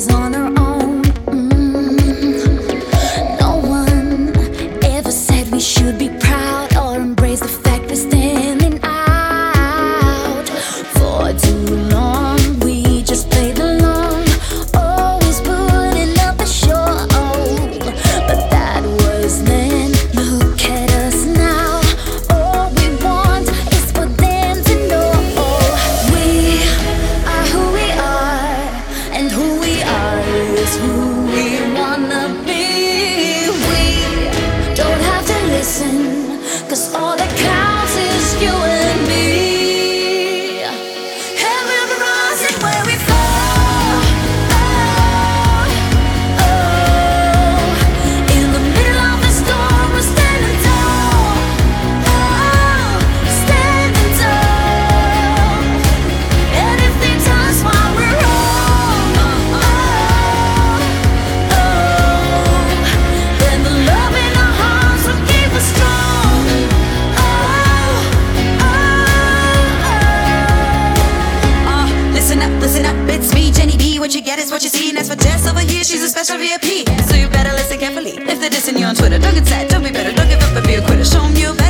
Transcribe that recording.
always on her own. No one ever said we should be proud or embrace the fact we're standing out. For too long we just played along, always putting up a show. But that was then. Look at us now. All we want is for them to know we are who we are, and who we are is who we wanna be. We don't have to listen, 'cause all that counts is you and me. And we'll be rising where we fall. In the middle of the storm, we're standing tall. Standing tall. And if they tell us why we're wrong, then the love in our hearts will keep us strong. Listen up, it's me, Jenny B. What you get is what you see, and that's for Jess over here, she's a special VIP. So you better listen carefully. If they're dissing you on Twitter, don't get sad, don't be better, don't give up and be a quitter. Show 'em you